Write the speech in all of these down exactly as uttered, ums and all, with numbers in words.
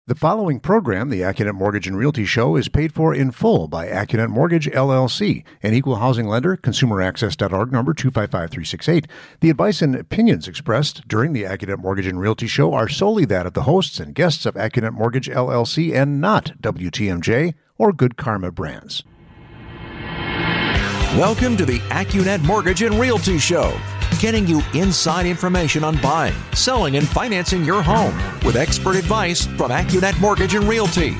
The following program, the AccuNet Mortgage and Realty Show, is paid for in full by AccuNet Mortgage, L L C, an equal housing lender, consumer access dot org, number two five five three six eight. The advice and opinions expressed during the AccuNet Mortgage and Realty Show are solely that of the hosts and guests of AccuNet Mortgage, L L C, and not W T M J or Good Karma Brands. Welcome to the AccuNet Mortgage and Realty Show, getting you inside information on buying, selling, and financing your home with expert advice from AccuNet Mortgage and Realty.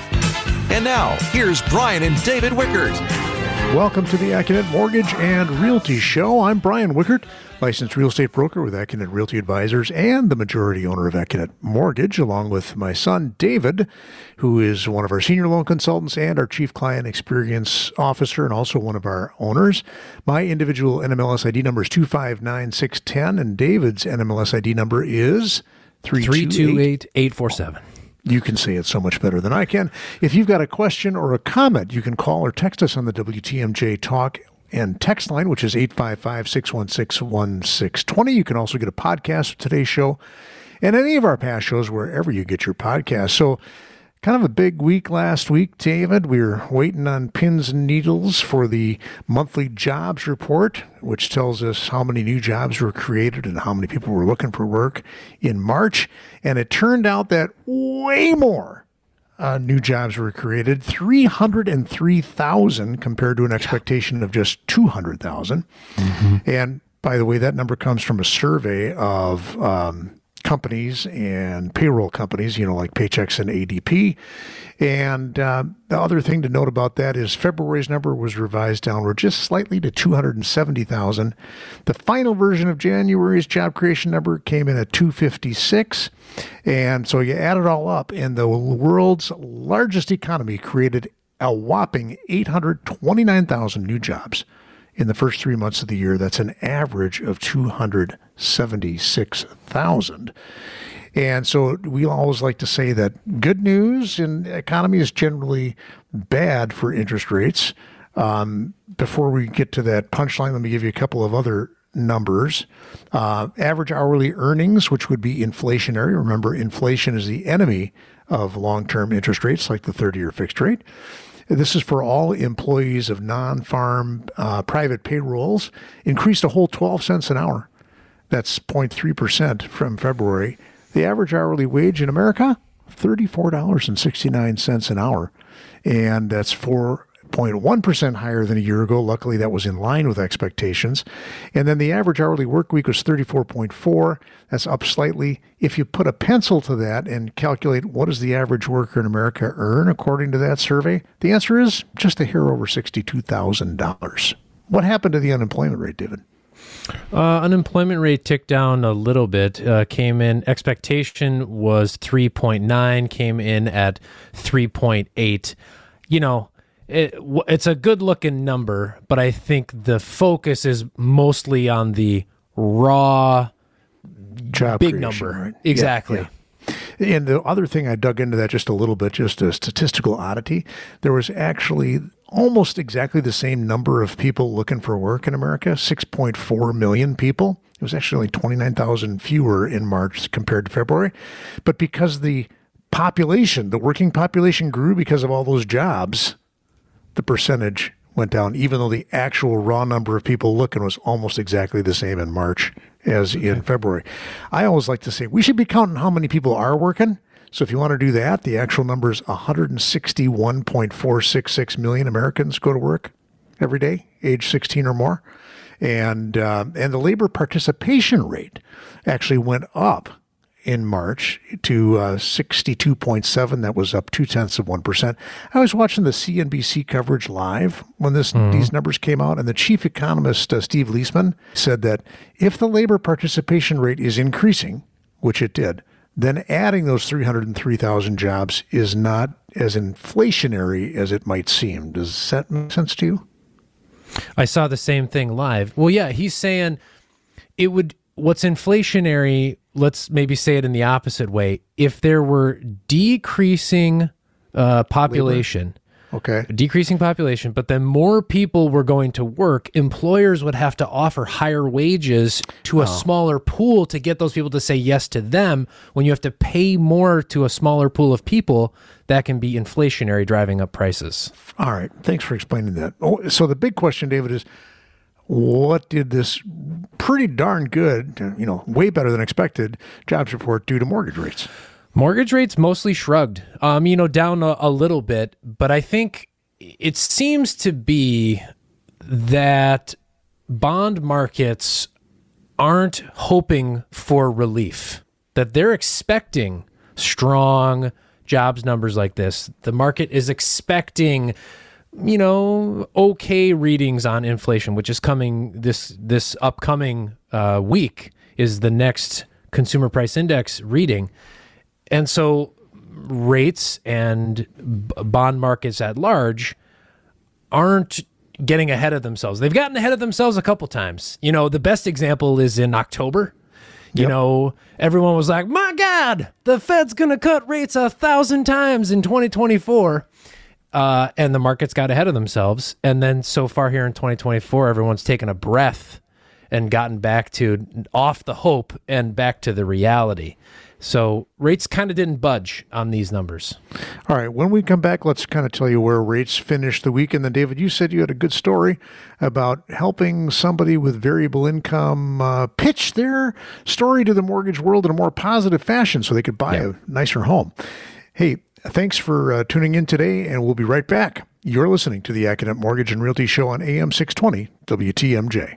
And now, here's Brian and David Wickert. Welcome to the AccuNet Mortgage and Realty Show. I'm Brian Wickert, licensed real estate broker with AccuNet Realty Advisors and the majority owner of AccuNet Mortgage, along with my son, David, who is one of our senior loan consultants and our chief client experience officer and also one of our owners. My individual N M L S I D number is two five nine six one zero, and David's N M L S I D number is three two eight eight four seven. You can say it so much better than I can. If you've got a question or a comment, you can call or text us on the W T M J Talk and text line, which is eight five five, six one six, one six two zero. You can also get a podcast of today's show and any of our past shows wherever you get your podcasts. So kind of a big week last week, David. We were waiting on pins and needles for the monthly jobs report, which tells us how many new jobs were created and how many people were looking for work in March. And it turned out that way more uh, new jobs were created, three hundred three thousand compared to an expectation of just two hundred thousand. Mm-hmm. And by the way, that number comes from a survey of um, companies and payroll companies, you know, like Paychex and A D P. And uh, the other thing to note about that is February's number was revised downward just slightly to two hundred seventy thousand. The final version of January's job creation number came in at two hundred fifty-six. And so you add it all up, and the world's largest economy created a whopping eight hundred twenty-nine thousand new jobs in the first three months of the year. That's an average of two hundred seventy-six thousand. And so we always like to say that good news in the economy is generally bad for interest rates. Um, before we get to that punchline, let me give you a couple of other numbers. Uh, average hourly earnings, which would be inflationary. Remember, inflation is the enemy of long-term interest rates, like the thirty-year fixed rate. This is for all employees of non-farm uh, private payrolls, increased a whole twelve cents an hour. That's zero point three percent from February. The average hourly wage in America, thirty-four dollars and sixty-nine cents an hour. And that's four point one percent higher than a year ago. Luckily, that was in line with expectations. And then the average hourly work week was thirty-four point four. That's up slightly. If you put a pencil to that and calculate what does the average worker in America earn according to that survey, the answer is just a hair over sixty-two thousand dollars. What happened to the unemployment rate, David? Uh, unemployment rate ticked down a little bit, uh, came in, expectation was three point nine, came in at three point eight. You know, it, it's a good looking number, but I think the focus is mostly on the raw job big creation, number. Right? Exactly. Yeah, yeah. And the other thing, I dug into that just a little bit, just a statistical oddity. There was actually almost exactly the same number of people looking for work in America, six point four million people. It was actually only twenty-nine thousand fewer in March compared to February. But because the population, the working population grew because of all those jobs, the percentage went down, even though the actual raw number of people looking was almost exactly the same in March as in February. I always like to say we should be counting how many people are working. So if you want to do that, the actual number is one hundred sixty-one point four six six million Americans go to work every day, age sixteen or more. And, uh, and the labor participation rate actually went up in March to uh, sixty-two point seven. That was up two-tenths of one percent. I was watching the C N B C coverage live when this mm-hmm. these numbers came out, and the chief economist, uh, Steve Leisman, said that if the labor participation rate is increasing, which it did, then adding those three hundred three thousand jobs is not as inflationary as it might seem. Does that make sense to you? I saw the same thing live. Well, yeah, he's saying it would, what's inflationary, let's maybe say it in the opposite way. If there were decreasing uh, population, Okay. Decreasing population, but then more people were going to work. Employers would have to offer higher wages to a oh. smaller pool to get those people to say yes to them. When you have to pay more to a smaller pool of people, that can be inflationary, driving up prices. All right. Thanks for explaining that. Oh, so the big question, David, is what did this pretty darn good, you know, way better than expected jobs report do to mortgage rates? Mortgage rates mostly shrugged, um, you know, down a, a little bit. But I think it seems to be that bond markets aren't hoping for relief, that they're expecting strong jobs numbers like this. The market is expecting, you know, okay readings on inflation, which is coming this this upcoming uh, week is the next consumer price index reading. And so rates and b- bond markets at large aren't getting ahead of themselves. They've gotten ahead of themselves a couple times. You know, the best example is in October. You yep. know, everyone was like, my God, the Fed's going to cut rates a thousand times in twenty twenty-four. Uh, and the markets got ahead of themselves. And then so far here in twenty twenty-four, everyone's taken a breath and gotten back to off the hope and back to the reality. So rates kind of didn't budge on these numbers. All right. When we come back, let's kind of tell you where rates finished the week. And then, David, you said you had a good story about helping somebody with variable income uh, pitch their story to the mortgage world in a more positive fashion so they could buy yeah. a nicer home. Hey, thanks for uh, tuning in today, and we'll be right back. You're listening to the AccuNet Mortgage and Realty Show on A M six twenty W T M J.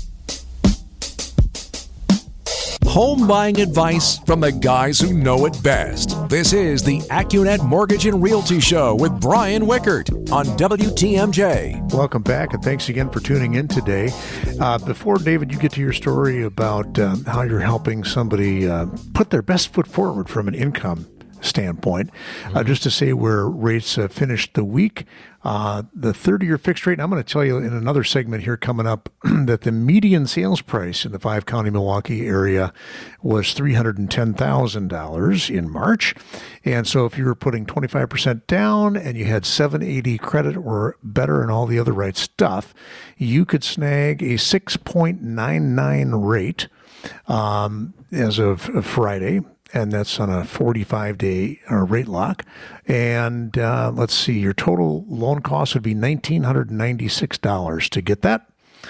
Home buying advice from the guys who know it best. This is the AccuNet Mortgage and Realty Show with Brian Wickert on W T M J. Welcome back, and thanks again for tuning in today. Uh, before, David, you get to your story about um, how you're helping somebody uh, put their best foot forward from an income standpoint, mm-hmm. uh, just to say where rates uh, finished the week. Uh, the thirty-year fixed rate, and I'm going to tell you in another segment here coming up that the median sales price in the five-county Milwaukee area was three hundred ten thousand dollars in March. And so if you were putting twenty-five percent down and you had seven eighty credit or better and all the other right stuff, you could snag a six point nine nine rate um, as of, of Friday. And that's on a forty-five day uh, rate lock. And uh, let's see, your total loan cost would be one thousand nine hundred ninety-six dollars to get that.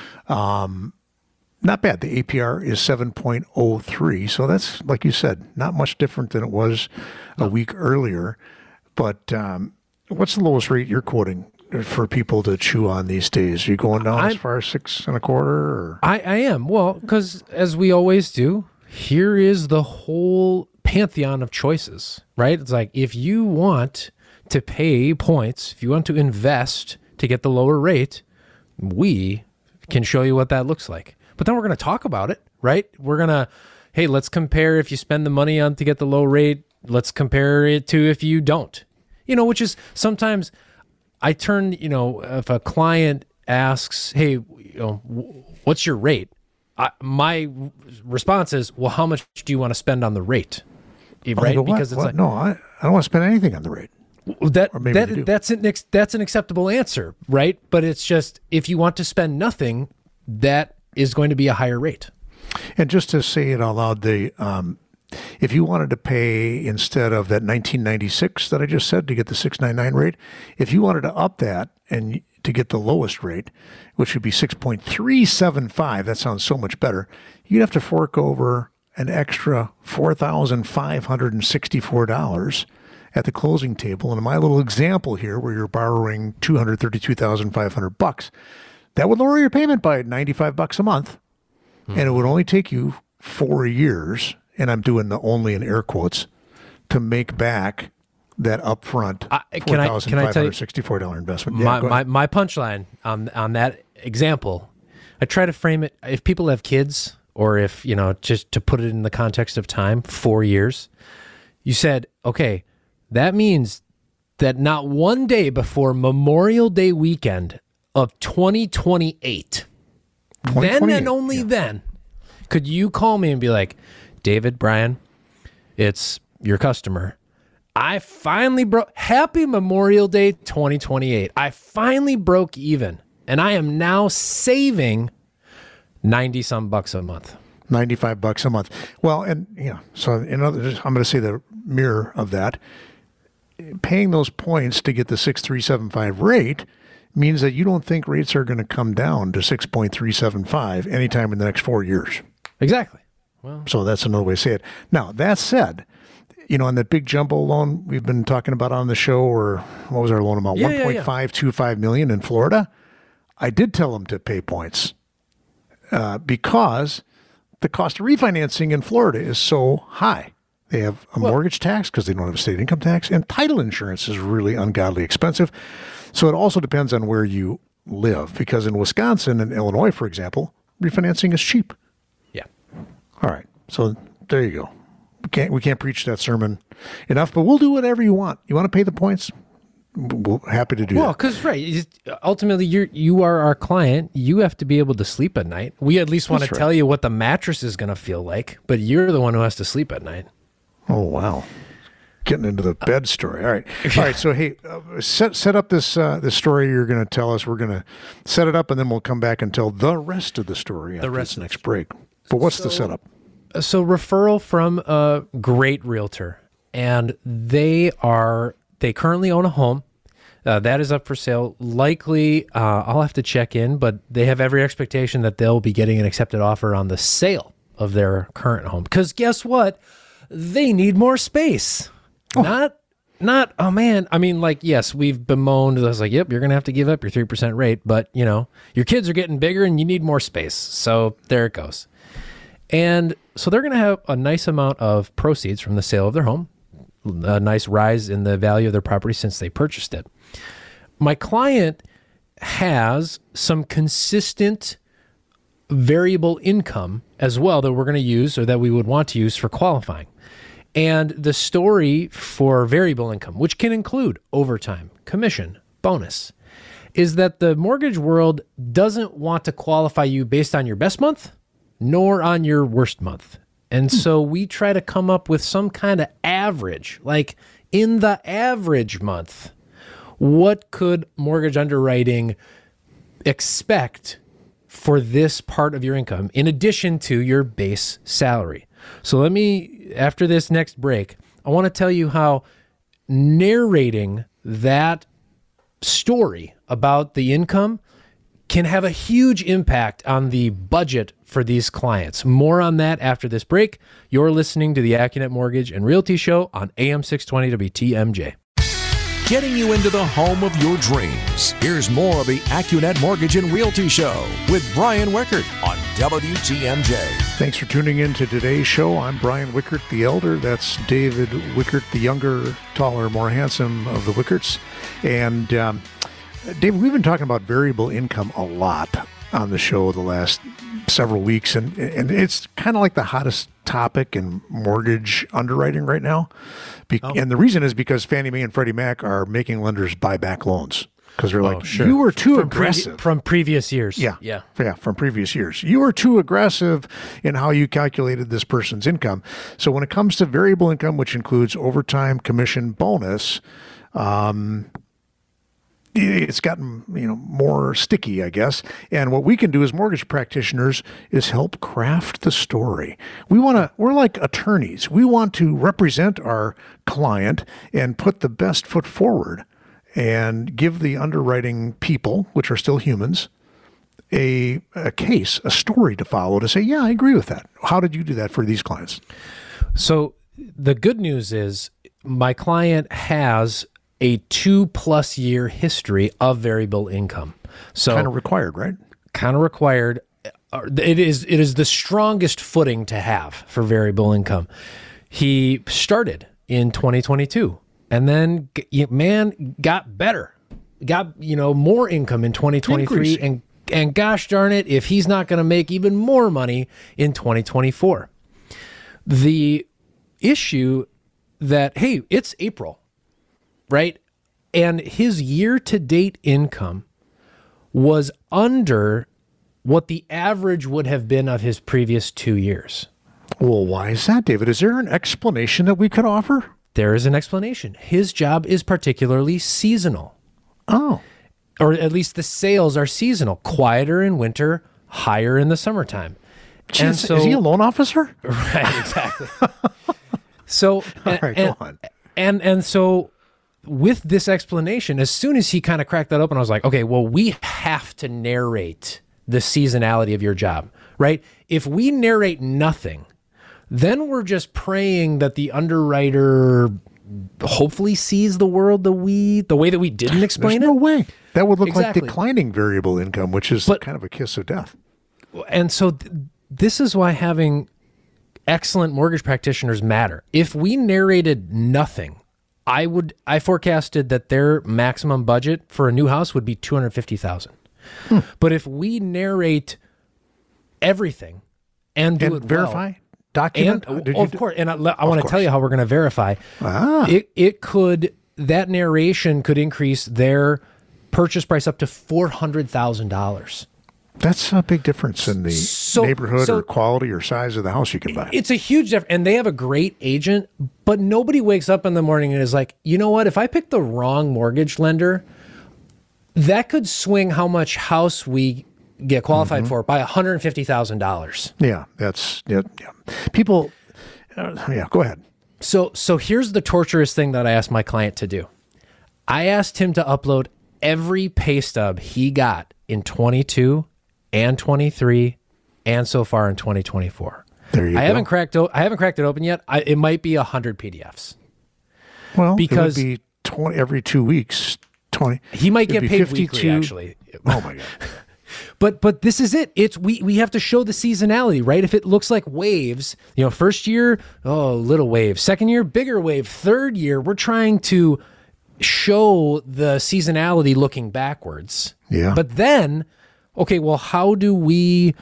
Um, not bad. The A P R is seven point oh three. So that's, like you said, not much different than it was a week earlier. But um, what's the lowest rate you're quoting for people to chew on these days? Are you going down I'm, as far as six and a quarter? Or? I, I am. Well, because as we always do, here is the whole pantheon of choices, right? It's like, if you want to pay points, if you want to invest to get the lower rate, we can show you what that looks like. But then we're going to talk about it, right? We're going to, hey, let's compare if you spend the money on to get the low rate. Let's compare it to if you don't, you know, which is sometimes I turn, you know, if a client asks, hey, you know, what's your rate? I, my response is, well, how much do you want to spend on the rate? Right? Go, because it's what? like, no, I, I don't want to spend anything on the rate. That that that's an ex, that's an acceptable answer, right? But it's just, if you want to spend nothing, that is going to be a higher rate. And just to say it out loud, the um, if you wanted to pay instead of that nineteen ninety-six that I just said to get the six ninety-nine rate, if you wanted to up that and to get the lowest rate, which would be six point three seven five, that sounds so much better, you'd have to fork over an extra four thousand five hundred sixty-four dollars at the closing table. And in my little example here, where you're borrowing two hundred thirty-two thousand five hundred bucks, that would lower your payment by ninety-five bucks a month. Hmm. And it would only take you four years, and I'm doing the only in air quotes, to make back that upfront four thousand five hundred sixty-four dollars investment. My, yeah, my, my punchline on, on that example, I try to frame it, if people have kids, or if, you know, just to put it in the context of time, four years, you said, okay, that means that not one day before Memorial Day weekend of twenty twenty-eight, then and only yeah. then, could you call me and be like, David, Brian, it's your customer. I finally broke. Happy Memorial Day twenty twenty-eight. I finally broke even, and I am now saving ninety some bucks a month. ninety-five bucks a month. Well, and yeah, so in other, I'm going to say the mirror of that. Paying those points to get the six point three seven five rate means that you don't think rates are going to come down to six point three seven five anytime in the next four years. Exactly. Well, so that's another way to say it. Now, that said, you know, on that big jumbo loan we've been talking about on the show, or what was our loan amount? Yeah, yeah, one point five two five million in Florida. I did tell them to pay points uh, because the cost of refinancing in Florida is so high. They have a well, mortgage tax because they don't have a state income tax, and title insurance is really ungodly expensive. So it also depends on where you live, because in Wisconsin and Illinois, for example, refinancing is cheap. Yeah. All right. So there you go. We can't, we can't preach that sermon enough, but we'll do whatever you want. You want to pay the points? We're happy to do well, that. Well, because, right, ultimately, you're, you are our client. You have to be able to sleep at night. We at least want That's to right. tell you what the mattress is going to feel like, but you're the one who has to sleep at night. Oh, wow. Getting into the bed story. All right. All right. So, hey, uh, set set up this uh, this story you're going to tell us. We're going to set it up, and then we'll come back and tell the rest of the story after the rest this next break. But what's so, the setup? So, referral from a great realtor, and they are they currently own a home. Uh, that is up for sale. Likely, uh, I'll have to check in, but they have every expectation that they'll be getting an accepted offer on the sale of their current home. Because guess what? They need more space. Oh. Not, not, oh man. I mean, like, yes, we've bemoaned. I was like, yep, you're going to have to give up your three percent rate, but, you know, your kids are getting bigger and you need more space. So there it goes. And so they're going to have a nice amount of proceeds from the sale of their home, a nice rise in the value of their property since they purchased it. My client has some consistent variable income as well that we're going to use, or that we would want to use for qualifying. And the story for variable income, which can include overtime, commission, bonus, is that the mortgage world doesn't want to qualify you based on your best month, nor on your worst month. And so we try to come up with some kind of average, like in the average month, what could mortgage underwriting expect for this part of your income in addition to your base salary? So let me, after this next break, I want to tell you how narrating that story about the income can have a huge impact on the budget for these clients. More on that after this break. You're listening to the AccuNet Mortgage and Realty Show on A M six twenty W T M J. Getting you into the home of your dreams. Here's more of the AccuNet Mortgage and Realty Show with Brian Wickert on W T M J. Thanks for tuning in to today's show. I'm Brian Wickert the Elder. That's David Wickert, the younger, taller, more handsome of the Wickerts. And um, David, we've been talking about variable income a lot on the show the last several weeks, and and it's kind of like the hottest topic in mortgage underwriting right now. Be- oh. And the reason is because Fannie Mae and Freddie Mac are making lenders buy back loans because they're like, oh, sure. you were too from aggressive. Pre- from previous years. Yeah. Yeah. Yeah. From previous years. You were too aggressive in how you calculated this person's income. So when it comes to variable income, which includes overtime, commission, bonus, um, it's gotten, you know, more sticky, I guess. And what we can do as mortgage practitioners is help craft the story. We want to, we're like attorneys. We want to represent our client and put the best foot forward and give the underwriting people, which are still humans, a, a case, a story to follow to say, yeah, I agree with that. How did you do that for these clients? So the good news is my client has a two plus year history of variable income. So kind of required, right? Kind of required. It is, it is the strongest footing to have for variable income. He started in twenty twenty-two and then, man, got better, got, you know, more income in twenty twenty-three. Increase. And, and gosh darn it, if he's not going to make even more money in twenty twenty-four. The issue that, hey, it's April. Right? And his year-to-date income was under what the average would have been of his previous two years. Well, why is that, David? Is there an explanation that we could offer? there is an explanation. His job is particularly seasonal. Oh. Or at least the sales are seasonal, quieter in winter, higher in the summertime. Jeez, And so, is he a loan officer? right, exactly. So, All right, and, go on. and and so with this explanation, as soon as he kind of cracked that open, I was like, okay, well, we have to narrate the seasonality of your job, right? If we narrate nothing, then we're just praying that the underwriter hopefully sees the world the we the way that we didn't explain There's it. no way. That would look Exactly. like declining variable income, which is But- kind of a kiss of death. And so th- this is why having excellent mortgage practitioners matter. If we narrated nothing, I would I forecasted that their maximum budget for a new house would be two hundred fifty thousand dollars. Hmm. But if we narrate everything and do And it verify? well, Document? and Uh, did you of do- course, and I, I want to course. tell you how we're going to verify. Ah. It it could that narration could increase their purchase price up to four hundred thousand dollars. That's a big difference in the So- neighborhood so- or quality or size of the house you can buy. It's a huge difference, and they have a great agent, but nobody wakes up in the morning and is like, you know what? If I pick the wrong mortgage lender, that could swing how much house we get qualified Mm-hmm. for by one hundred fifty thousand dollars. Yeah, that's yeah. yeah. People. Uh, yeah, go ahead. So, so here's the torturous thing that I asked my client to do. I asked him to upload every pay stub he got in twenty-two and twenty-three and so far in twenty twenty-four. There you I go. haven't cracked. O- I haven't cracked it open yet. I, it might be a hundred P D Fs. Well, because- it would be twenty every two weeks. Twenty. He might it'd get be paid weekly, fifty-two actually. Oh my god. But but this is it. It's we we have to show the seasonality, right? If it looks like waves, you know, first year, oh, little wave. Second year, bigger wave. Third year, we're trying to show the seasonality looking backwards. Yeah. But then, okay, well, how do we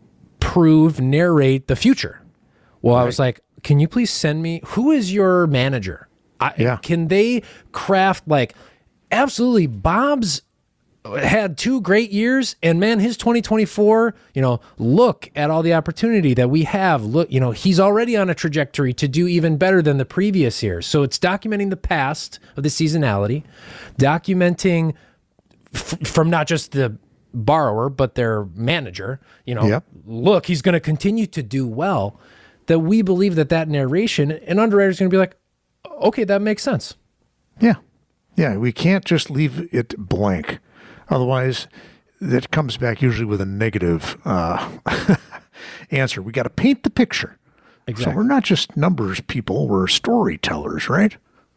prove, narrate the future? Well, I was like, can you please send me, who is your manager? I, Yeah. Can they craft like, absolutely, Bob's had two great years, and man, his twenty twenty-four, you know, look at all the opportunity that we have. Look, you know, he's already on a trajectory to do even better than the previous years. So it's documenting the past of the seasonality, documenting f- from not just the borrower, but their manager, you know, Yep. look, he's going to continue to do well, that we believe that that narration, an underwriter's going to be like, okay, that makes sense. Yeah. Yeah. We can't just leave it blank. Otherwise, that comes back usually with a negative uh, answer. We got to paint the picture. Exactly. So we're not just numbers people, we're storytellers, right?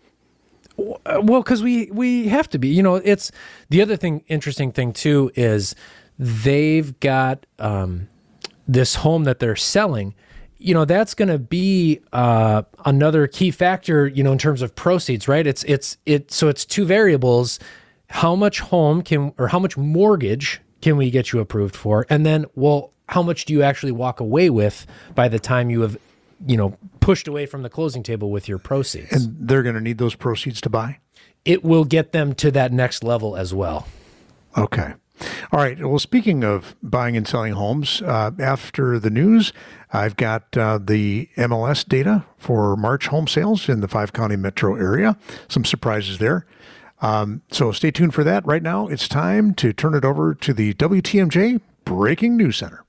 Uh, Well, because we we have to be. You know, it's the other thing. Interesting thing too is they've got um, this home that they're selling. You know, that's going to be uh, another key factor. You know, in terms of proceeds, right? It's it's it. So it's two variables. How much home can or how much mortgage can we get you approved for, and then well, how much do you actually walk away with by the time you have, you know, pushed away from the closing table with your proceeds? And they're going to need those proceeds to buy? It will get them to that next level as well. Okay. All right. Well, speaking of buying and selling homes, uh, after the news, I've got uh, the M L S data for March home sales in the five-county metro area. Some surprises there. Um, so stay tuned for that. Right now, it's time to turn it over to the W T M J Breaking News Center.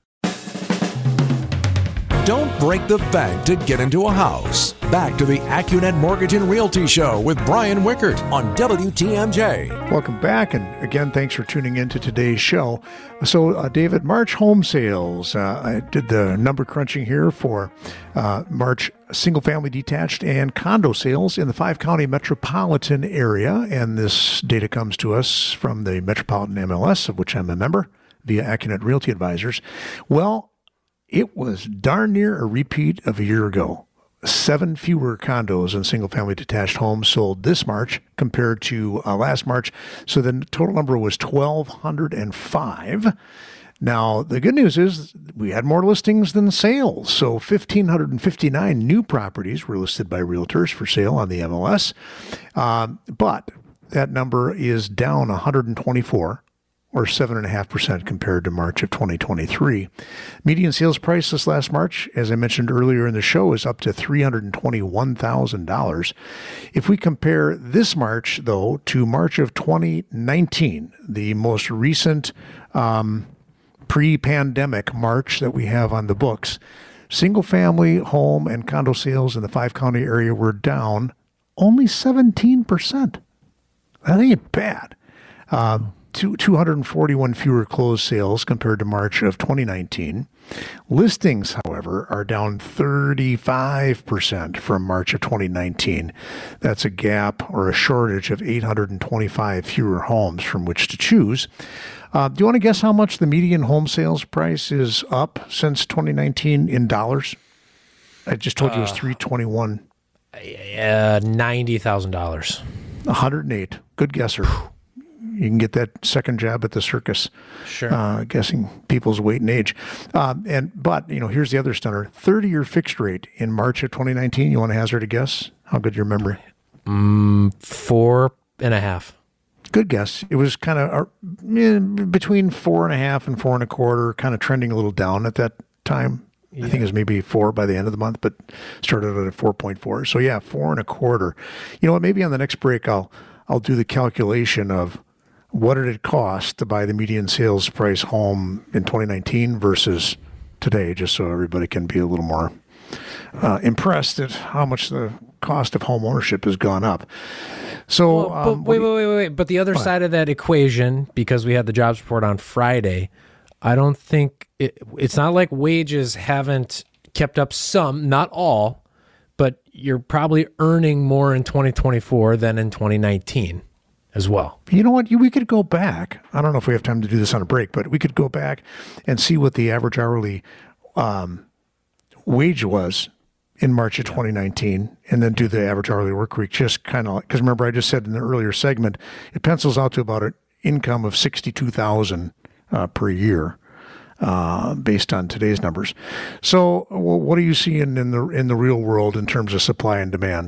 Don't break the bank to get into a house. Back to the AccuNet Mortgage and Realty Show with Brian Wickert on W T M J. Welcome back. And again, thanks for tuning in to today's show. So, uh, David, March home sales. Uh, I did the number crunching here for uh, March single family detached and condo sales in the five county metropolitan area. And this data comes to us from the Metropolitan M L S, of which I'm a member, via AccuNet Realty Advisors. Well, it was darn near a repeat of a year ago. Seven fewer condos and single-family detached homes sold this March compared to uh, last March. So the total number was twelve oh five. Now, the good news is we had more listings than sales. So one thousand five hundred fifty-nine new properties were listed by realtors for sale on the M L S. Um, but that number is down one hundred twenty-four or seven point five percent compared to March of twenty twenty-three. Median sales price this last March, as I mentioned earlier in the show, is up to three hundred twenty-one thousand dollars. If we compare this March, though, to March of twenty nineteen, the most recent um, pre-pandemic March that we have on the books, single-family home and condo sales in the five-county area were down only seventeen percent. That ain't bad. Uh, two, two hundred forty-one fewer closed sales compared to March of twenty nineteen. Listings, however, are down thirty-five percent from March of twenty nineteen. That's a gap or a shortage of eight hundred twenty-five fewer homes from which to choose. Uh, do you want to guess how much the median home sales price is up since twenty nineteen in dollars? I just told you it was three hundred twenty-one. Uh, ninety thousand dollars. one hundred eight. Good guesser. You can get that second job at the circus. Sure. Uh, guessing people's weight and age. Uh, and But, you know, here's the other stunner. thirty-year fixed rate in March of twenty nineteen. You want to hazard a guess? How good your memory? Mm, four and a half. Good guess. It was kind of uh, between four and a half and four and a quarter, kind of trending a little down at that time. Yeah. I think it was maybe four by the end of the month, but started at four point four. So yeah, four and a quarter. You know what? Maybe on the next break, I'll I'll do the calculation of what did it cost to buy the median sales price home in twenty nineteen versus today, just so everybody can be a little more uh, impressed at how much the cost of home ownership has gone up. So, well, but um, wait, you, wait, wait, wait. But the other what? side of that equation, because we had the jobs report on Friday, I don't think it, it's not like wages haven't kept up some, not all, but you're probably earning more in twenty twenty-four than in twenty nineteen as well. You know what? We could go back. I don't know if we have time to do this on a break, but we could go back and see what the average hourly um, wage was in March of twenty nineteen, and then do the average hourly work week, just kind of, because remember I just said in the earlier segment, it pencils out to about an income of sixty-two thousand dollars uh, per year uh, based on today's numbers. So well, what are you seeing in the in the real world in terms of supply and demand?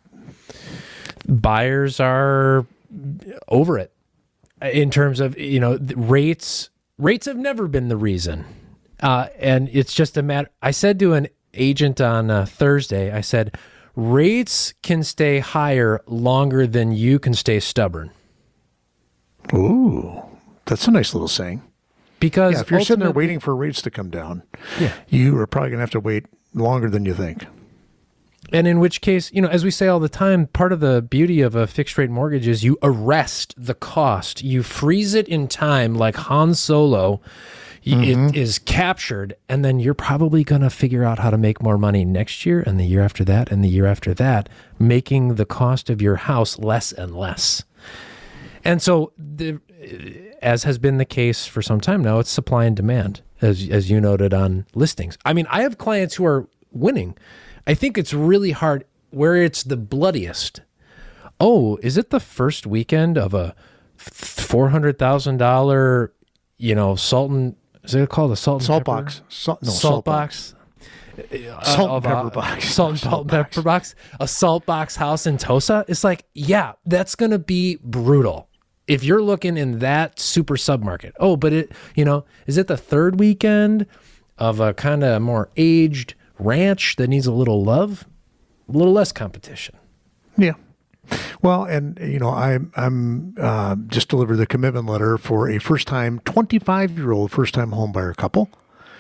Buyers are over it in terms of, you know, rates. Rates have never been the reason. Uh, and it's just a matter, I said to an agent on uh, Thursday, I said, rates can stay higher longer than you can stay stubborn. Ooh, that's a nice little saying. Because yeah, if you're sitting there waiting for rates to come down, yeah. you are probably going to have to wait longer than you think. And in which case, you know, as we say all the time, part of the beauty of a fixed rate mortgage is you arrest the cost. You freeze it in time like Han Solo. Mm-hmm. It is captured, and then you're probably going to figure out how to make more money next year and the year after that and the year after that, making the cost of your house less and less. And so, the, as has been the case for some time now, it's supply and demand, as as you noted on listings. I mean, I have clients who are winning. I think it's really hard where it's the bloodiest. Oh, is it the first weekend of a four hundred thousand dollars, you know, Sultan... Is it called a salt and salt pepper? box? Salt, no, salt, salt box. Uh, salt and pepper box. Salt and salt pepper box. A salt box house in Tosa. It's like, yeah, that's going to be brutal. If you're looking in that super submarket. Oh, but it, you know, is it the third weekend of a kind of more aged ranch that needs a little love? A little less competition. Yeah. Well, and, you know, I, I'm uh, just delivered the commitment letter for a first-time, twenty-five-year-old first-time homebuyer couple,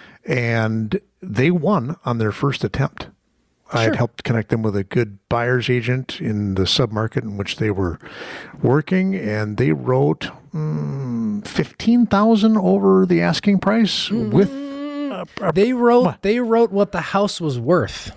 and they won on their first attempt. Sure. I had helped connect them with a good buyer's agent in the submarket in which they were working, and they wrote mm, fifteen thousand dollars over the asking price mm-hmm. with... Uh, uh, they wrote what? They wrote what the house was worth.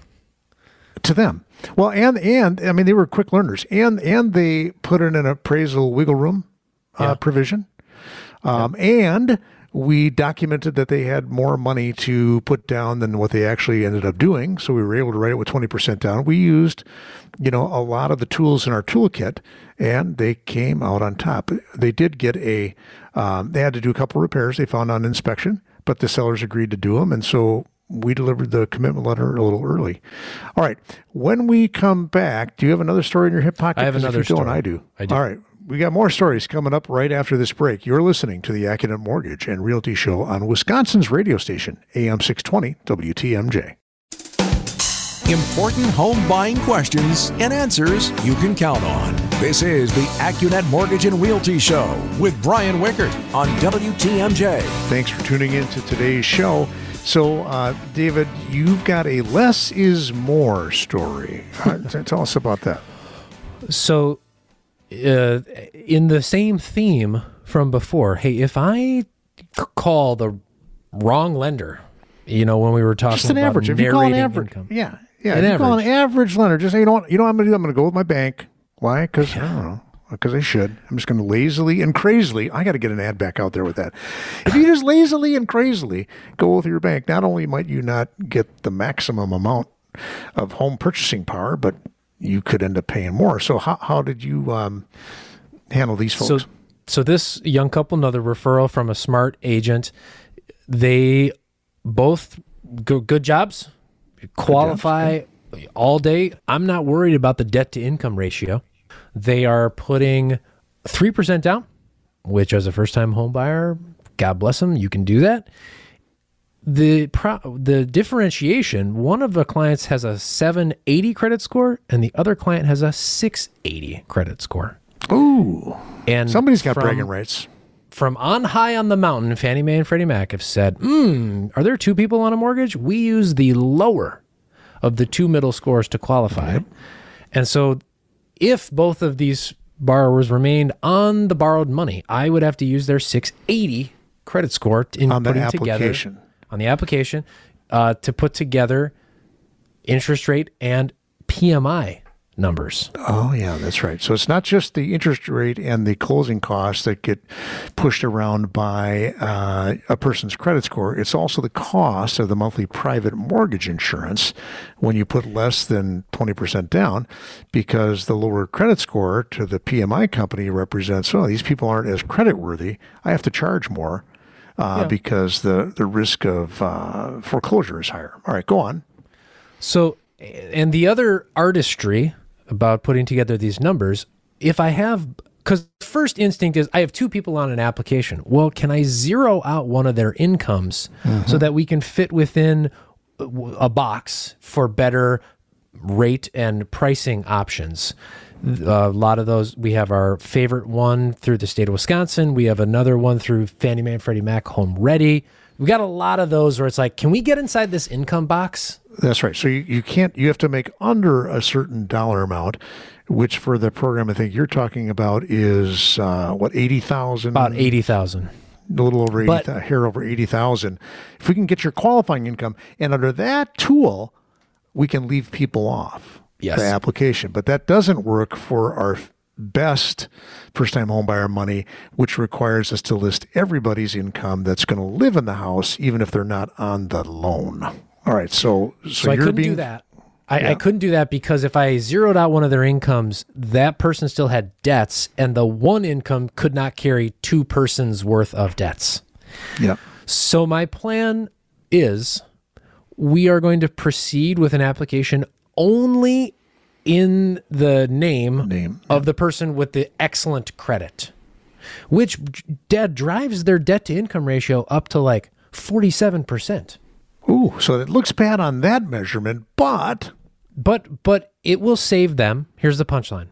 To them. Well, and, and, I mean, they were quick learners, and, and they put in an appraisal wiggle room uh, yeah. provision. Um, yeah. And we documented that they had more money to put down than what they actually ended up doing. So we were able to write it with twenty percent down. We used, you know, a lot of the tools in our toolkit, and they came out on top. They did get a, um, they had to do a couple repairs they found on inspection, but the sellers agreed to do them. And so we delivered the commitment letter a little early. All right. When we come back, do you have another story in your hip pocket? I have another if you story. Don't, I do. I do. All right. we got more stories coming up right after this break. You're listening to the Accident Mortgage and Realty Show on Wisconsin's radio station, A M six twenty W T M J. Important home buying questions and answers you can count on. This is the AccuNet Mortgage and Realty Show with Brian Wickert on W T M J. Thanks for tuning in to today's show. So, uh, David, you've got a less is more story. Uh, tell us about that. So, uh, in the same theme from before, hey, if I c- call the wrong lender, you know, when we were talking just an about average. If you call an narrating average, income. yeah, yeah. An if you call an average. average lender, just say, you know what, you know what I'm going to do? I'm going to go with my bank. Why? Because I don't know. Because I should. I'm just going to lazily and crazily. I got to get an ad back out there with that. If you just lazily and crazily go with your bank, not only might you not get the maximum amount of home purchasing power, but you could end up paying more. So how how did you um, handle these folks? So, so this young couple, another referral from a smart agent. They both go, good jobs, qualify all day. I'm not worried about the debt to income ratio. They are putting three percent down, which as a first-time home buyer, God bless them, you can do that. The pro- the differentiation, one of the clients has a seven eighty credit score and the other client has a six eighty credit score. Ooh, and somebody's got from, bragging rights. From on high on the mountain, Fannie Mae and Freddie Mac have said, hmm, are there two people on a mortgage? We use the lower of the two middle scores to qualify. Yep. And so if both of these borrowers remained on the borrowed money, I would have to use their six eighty credit score in on the putting application. together on the application uh, to put together interest rate and P M I numbers. Oh, yeah, that's right. So it's not just the interest rate and the closing costs that get pushed around by uh, a person's credit score. It's also the cost of the monthly private mortgage insurance when you put less than twenty percent down, because the lower credit score to the P M I company represents, oh, these people aren't as creditworthy. I have to charge more uh, yeah. because the, the risk of uh, foreclosure is higher. All right, go on. So, and the other artistry about putting together these numbers, if I have, because first instinct is I have two people on an application. Well, can I zero out one of their incomes mm-hmm. so that we can fit within a box for better rate and pricing options? A lot of those, we have our favorite one through the state of Wisconsin. We have another one through Fannie Mae and Freddie Mac Home Ready. We got a lot of those where it's like, can we get inside this income box? That's right. So you, you can't, you have to make under a certain dollar amount, which for the program I think you're talking about is, uh, what, eighty thousand? About eighty thousand. A little over eighty, but, hair over eighty thousand. If we can get your qualifying income, and under that tool, we can leave people off yes. the application. But that doesn't work for our best first-time homebuyer money, which requires us to list everybody's income that's going to live in the house, even if they're not on the loan. All right, so so, so I you're couldn't being, do that. I, yeah. I couldn't do that because if I zeroed out one of their incomes, that person still had debts, and the one income could not carry two persons worth of debts. Yeah. So my plan is we are going to proceed with an application only in the name, name of the person with the excellent credit, which debt drives their debt to income ratio up to like forty-seven percent. Ooh, so it looks bad on that measurement, but... But but it will save them. Here's the punchline.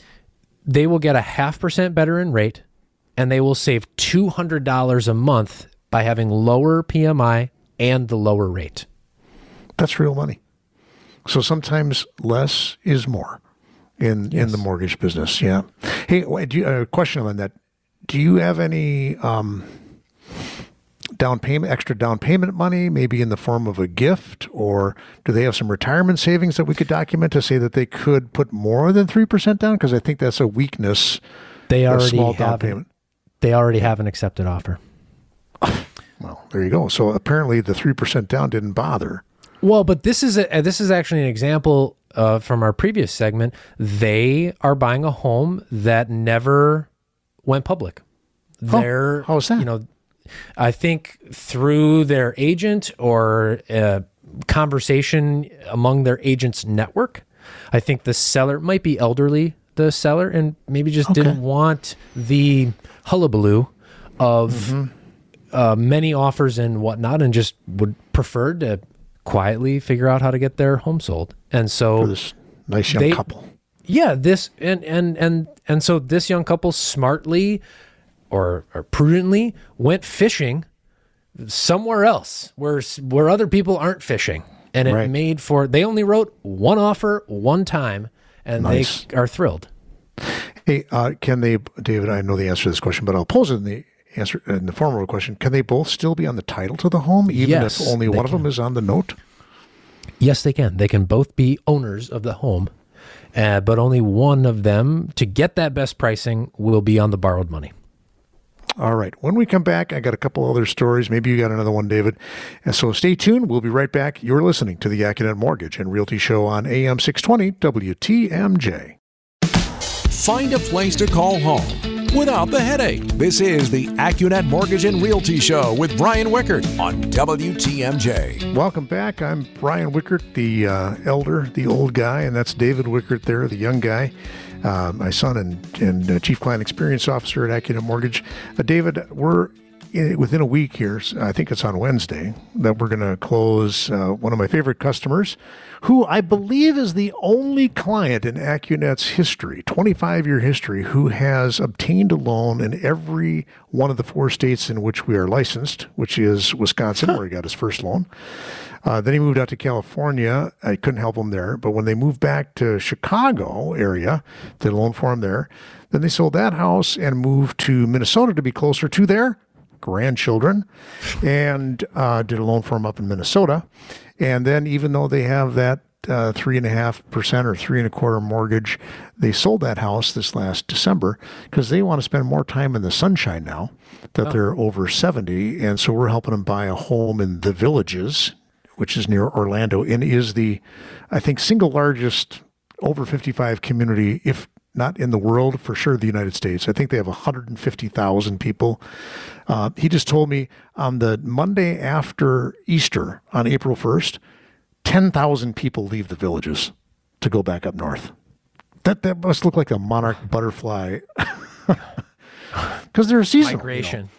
They will get a half percent better in rate, and they will save two hundred dollars a month by having lower P M I and the lower rate. That's real money. So sometimes less is more in, yes. in the mortgage business. Yeah. Hey, do you, a question on that. Do you have any um, down payment, extra down payment money, maybe in the form of a gift, or do they have some retirement savings that we could document to say that they could put more than three percent down? Because I think that's a weakness. They already small have down payment. They already have an accepted offer. Well, there you go. So apparently the three percent down didn't bother. Well, but this is a, this is actually an example uh, from our previous segment. They are buying a home that never went public. Oh, They're, how is that? You know, I think through their agent or a conversation among their agent's network. I think the seller might be elderly. the seller and maybe just Okay. didn't want the hullabaloo of Mm-hmm. uh, many offers and whatnot, and just would prefer to quietly figure out how to get their home sold. And so For this nice young they- couple. yeah, this and and and and so this young couple smartly or, or prudently went fishing somewhere else where where other people aren't fishing, and it Right. made for they only wrote one offer one time, and Nice. they are thrilled. Hey, uh, can they, David? I know the answer to this question, but I'll pose it in the answer in the form of a question. Can they both still be on the title to the home, even Yes, if only they one of them can. is on the note? Yes, they can. They can both be owners of the home, uh, but only one of them to get that best pricing will be on the borrowed money. All right. When we come back, I got a couple other stories. Maybe you got another one, David. And so stay tuned. We'll be right back. You're listening to the AccuNet Mortgage and Realty Show on A M six twenty W T M J. Find a place to call home without the headache. This is the AccuNet Mortgage and Realty Show with Brian Wickert on W T M J. Welcome back. I'm Brian Wickert, the uh, elder, the old guy, and that's David Wickert there, the young guy. Uh, my son and, and uh, Chief Client Experience Officer at AccuNet Mortgage. Uh, David, we're in, within a week here, so I think it's on Wednesday, that we're going to close uh, one of my favorite customers, who I believe is the only client in AccuNet's history, twenty-five-year history, who has obtained a loan in every one of the four states in which we are licensed, which is Wisconsin, where he got his first loan. Uh, then he moved out to California. I couldn't help him there. But when they moved back to Chicago area, did a loan for him there. Then they sold that house and moved to Minnesota to be closer to their grandchildren, and uh, did a loan for him up in Minnesota. And then even though they have that uh, three and a half percent or three and a quarter mortgage, they sold that house this last December because they want to spend more time in the sunshine now that they're over seventy. And so we're helping them buy a home in the Villages, which is near Orlando, and is the, I think, single largest over fifty-five community, if not in the world, for sure the United States. I think they have one hundred fifty thousand people. Uh, he just told me on the Monday after Easter, on April first, ten thousand people leave the Villages to go back up north. That that must look like a monarch butterfly, because they're seasonal. you know. Migration.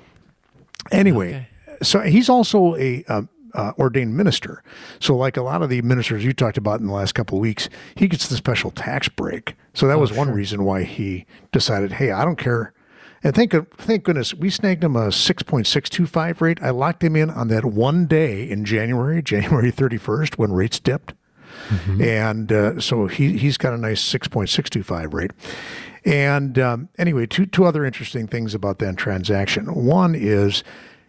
Anyway, so he's also a um, uh, ordained minister. So like a lot of the ministers you talked about in the last couple of weeks, he gets the special tax break. So that was one reason why he decided, hey, I don't care. And thank, thank goodness we snagged him a six point six two five rate. I locked him in on that one day in January, January thirty-first, when rates dipped. Mm-hmm. And uh, so he, he's got a nice six point six two five rate. And um, anyway, two two other interesting things about that transaction. One is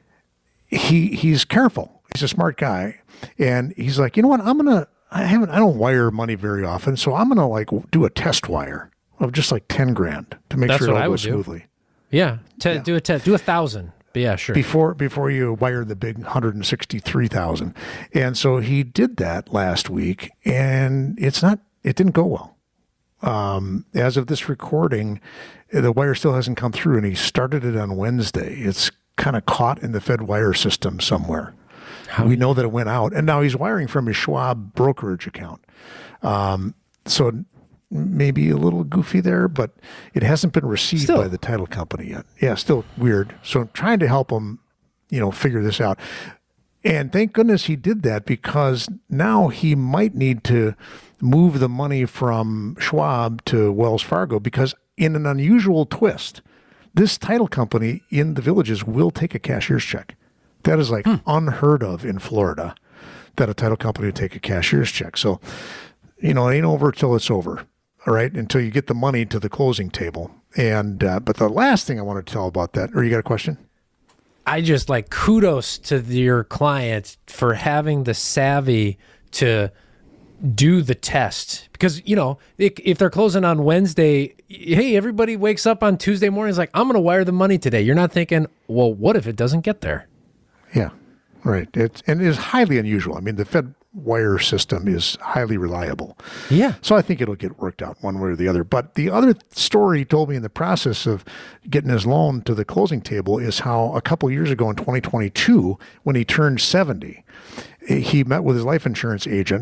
he he's careful. He's a smart guy, and he's like, you know what? I'm gonna I haven't I don't wire money very often, so I'm gonna like do a test wire of just like ten grand to make That's sure it what all I goes would do. smoothly Yeah, te- do a te- do a thousand. But yeah, sure. before before you wire the big one hundred sixty-three thousand. And so he did that last week, and it's not it didn't go well. Um, as of this recording, the wire still hasn't come through, and he started it on Wednesday. It's kind of caught in the Fed wire system somewhere. How we know that it went out, and now he's wiring from his Schwab brokerage account. Um, so maybe a little goofy there, but it hasn't been received Still. by the title company yet. Yeah, still weird. So I'm trying to help him, you know, figure this out. And thank goodness he did that, because now he might need to move the money from Schwab to Wells Fargo, because in an unusual twist, this title company in the Villages will take a cashier's check. That is like hmm. unheard of in Florida, that a title company would take a cashier's check. So, you know, it ain't over till it's over. All right, until you get the money to the closing table. And uh, but the last thing I want to tell about that, or you got a question? I just like kudos to your client for having the savvy to do the test, because, you know, if, if they're closing on Wednesday, hey, everybody wakes up on Tuesday morning, is like, I'm going to wire the money today. You're not thinking, well, what if it doesn't get there? Yeah, right. It's, and it is highly unusual. I mean, the Fed wire system is highly reliable. Yeah. So I think it'll get worked out one way or the other. But the other story he told me in the process of getting his loan to the closing table is how a couple years ago in twenty twenty-two, when he turned seventy, he met with his life insurance agent,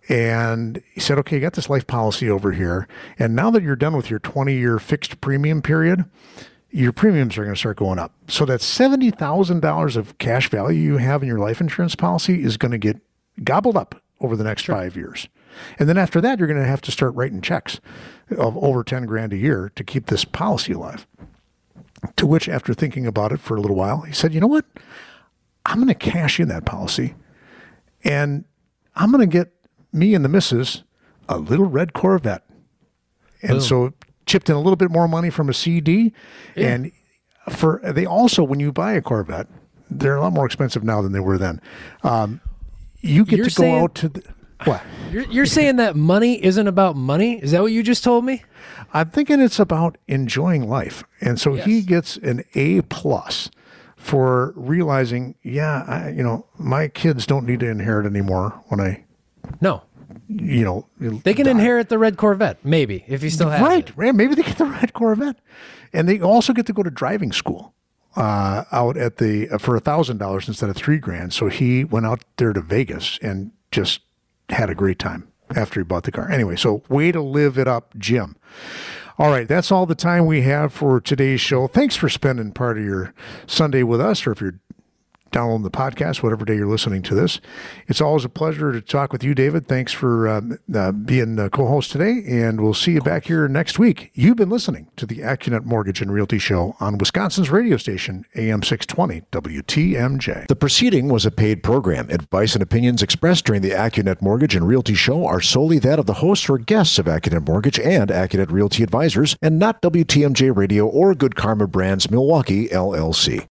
And he said, okay, you got this life policy over here. And now that you're done with your twenty-year fixed premium period, your premiums are going to start going up. So that seventy thousand dollars of cash value you have in your life insurance policy is going to get gobbled up over the next sure. five years. And then after that, you're going to have to start writing checks of over ten grand a year to keep this policy alive. To which, after thinking about it for a little while, he said, you know what? I'm going to cash in that policy and I'm going to get me and the missus a little red Corvette. And Boom. So chipped in a little bit more money from a C D. Yeah. And for they also, when you buy a Corvette, they're a lot more expensive now than they were then. Um, you get you're to go saying, out to the, what? You're, you're saying that money isn't about money? Is that what you just told me? I'm thinking it's about enjoying life. And so yes. he gets an A plus for realizing, yeah, I, you know, my kids don't need to inherit anymore when I, no, you know, they can die. inherit the red Corvette, maybe, if you still have right, it. Right. Maybe they get the red Corvette. And they also get to go to driving school uh, out at the, uh, for a thousand dollars instead of three grand. So he went out there to Vegas and just had a great time after he bought the car. Anyway, so way to live it up, Jim. All right, that's all the time we have for today's show. Thanks for spending part of your Sunday with us, or if you're downloading the podcast, whatever day you're listening to this. It's always a pleasure to talk with you, David. Thanks for uh, uh, being a co-host today, and we'll see you back here next week. You've been listening to the AccuNet Mortgage and Realty Show on Wisconsin's radio station, A M six twenty W T M J. The proceeding was a paid program. Advice and opinions expressed during the AccuNet Mortgage and Realty Show are solely that of the hosts or guests of AccuNet Mortgage and AccuNet Realty Advisors, and not W T M J Radio or Good Karma Brands Milwaukee, L L C.